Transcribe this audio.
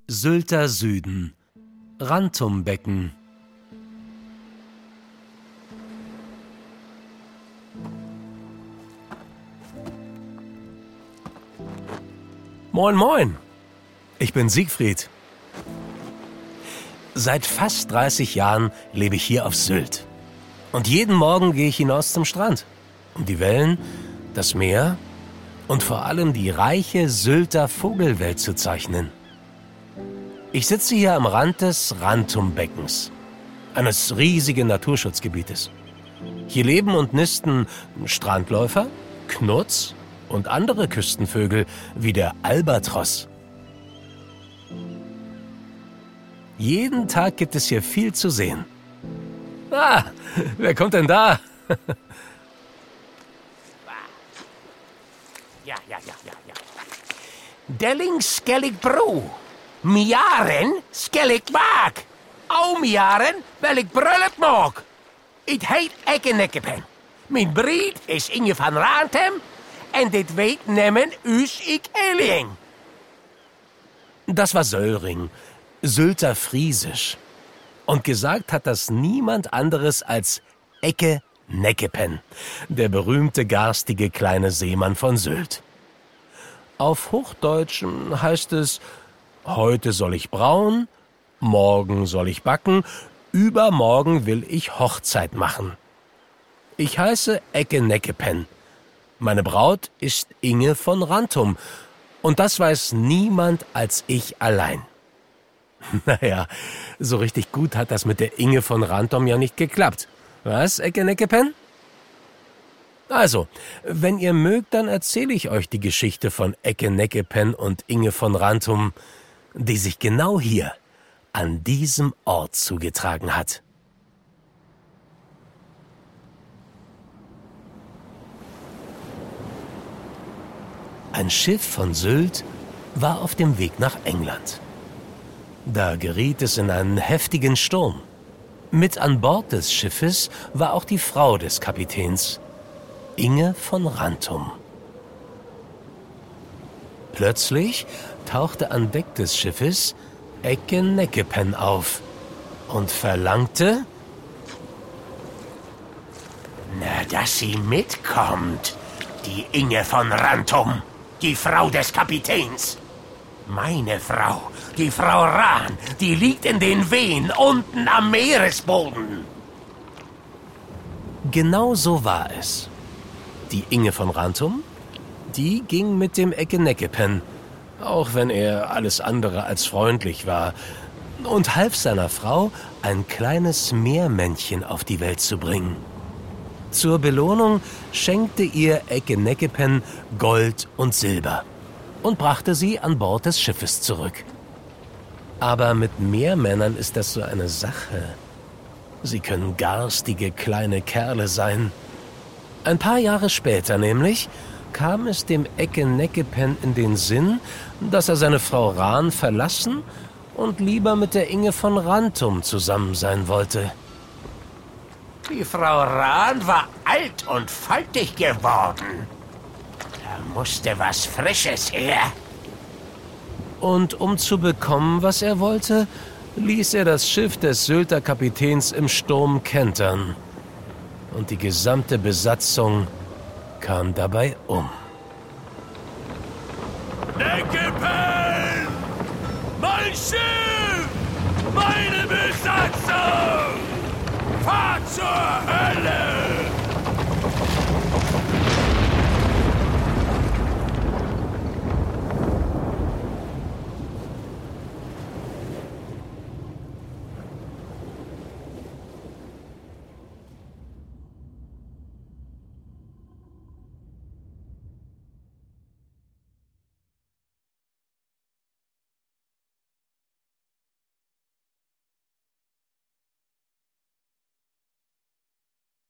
Sylter Süden, Rantumbecken. Moin, moin. Ich bin Siegfried. Seit fast 30 Jahren lebe ich hier auf Sylt. Und jeden Morgen gehe ich hinaus zum Strand, um die Wellen, das Meer und vor allem die reiche Sylter Vogelwelt zu zeichnen. Ich sitze hier am Rand des Rantumbeckens, eines riesigen Naturschutzgebietes. Hier leben und nisten Strandläufer, Knurz und andere Küstenvögel wie der Albatros. Jeden Tag gibt es hier viel zu sehen. Ah, wer kommt denn da? Ja. Delling skellig bro. Miaren skellig maak. Au miaren wel ik brullet maak. Het heet Eckenekkepen. Mijn bried is Inge van Rantem en dit weet nemmen us ik Eling. Das war Söllring, Sylter Friesisch. Und gesagt hat das niemand anderes als Ecke Neckepen, der berühmte garstige kleine Seemann von Sylt. Auf Hochdeutsch heißt es, heute soll ich brauen, morgen soll ich backen, übermorgen will ich Hochzeit machen. Ich heiße Ecke Neckepen. Meine Braut ist Inge von Rantum. Und das weiß niemand als ich allein. Naja, so richtig gut hat das mit der Inge von Rantum ja nicht geklappt. Was, Ecke Neckepen? Also, wenn ihr mögt, dann erzähle ich euch die Geschichte von Ecke Neckepen und Inge von Rantum, die sich genau hier, an diesem Ort zugetragen hat. Ein Schiff von Sylt war auf dem Weg nach England. Da geriet es in einen heftigen Sturm. Mit an Bord des Schiffes war auch die Frau des Kapitäns, Inge von Rantum. Plötzlich tauchte an Deck des Schiffes Ecke Neckepen auf und verlangte, Na, dass sie mitkommt, die Inge von Rantum, die Frau des Kapitäns. Meine Frau, die Frau Rahn, die liegt in den Wehen unten am Meeresboden. Genau so war es. Die Inge von Rantum, die ging mit dem Ecke Neckepen, auch wenn er alles andere als freundlich war, und half seiner Frau, ein kleines Meermännchen auf die Welt zu bringen. Zur Belohnung schenkte ihr Ecke Neckepen Gold und Silber und brachte sie an Bord des Schiffes zurück. Aber mit Meermännern ist das so eine Sache. Sie können garstige kleine Kerle sein. Ein paar Jahre später nämlich kam es dem Ecke Neckepen in den Sinn, dass er seine Frau Rahn verlassen und lieber mit der Inge von Rantum zusammen sein wollte. Die Frau Rahn war alt und faltig geworden. Da musste was Frisches her. Und um zu bekommen, was er wollte, ließ er das Schiff des Sylter Kapitäns im Sturm kentern. Und die gesamte Besatzung kam dabei um. Neckepen! Mein Schiff! Meine Besatzung! Fahrt zur Hölle!